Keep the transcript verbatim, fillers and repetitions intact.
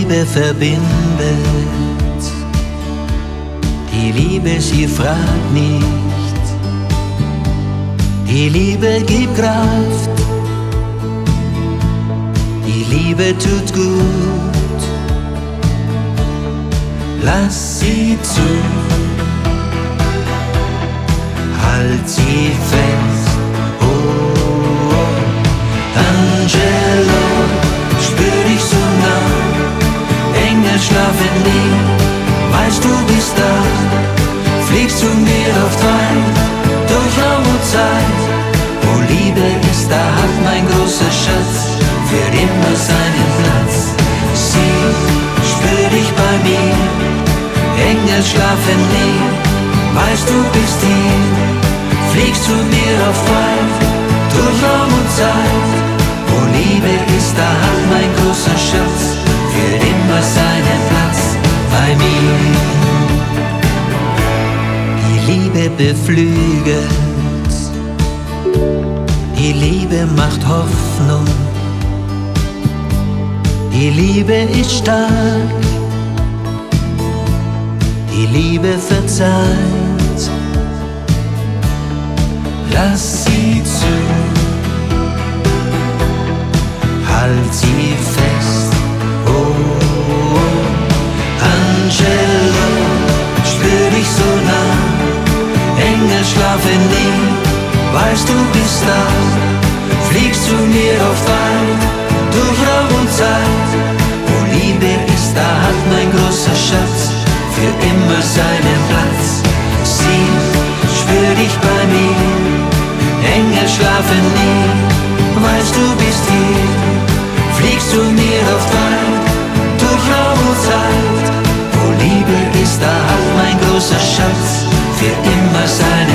Liebe verbindet. Die Liebe, sie fragt nicht. Die Liebe gibt Kraft. Die Liebe tut gut. Lass sie zu. Halt sie fest. Oh, oh. Angelo, spür dich so nah. Engel schlafen nie. Weißt du bist da. Fliegst du mir oft weit durch Raum und Zeit. Wo Liebe ist, da hat mein großer Schatz für immer seinen Platz. Sieh, spür dich bei mir. Engel schlafen nie. Weißt du bist hier. Fliegst du mir oft weit durch Raum und Zeit. Wo Liebe ist, da hat mein großer Schatz für immer seinen Platz bei mir. Die Liebe beflügelt, die Liebe macht Hoffnung, die Liebe ist stark, die Liebe verzeiht. Lass sie zu, halt sie fest. Oh, oh. Angelo, spür dich so nah. Engel schlafen nie, weißt du bist da. Fliegst du mir oft weit durch Raum und Zeit. Wo Liebe ist, da hat mein großer Schatz für immer seinen Platz. Sieh, spür dich bei mir. Engel schlafen nie, weißt du bist hier. Fliegst du mir oft weit durch Raum und Zeit. Wo Liebe ist, da hat mein großer Schatz für immer sein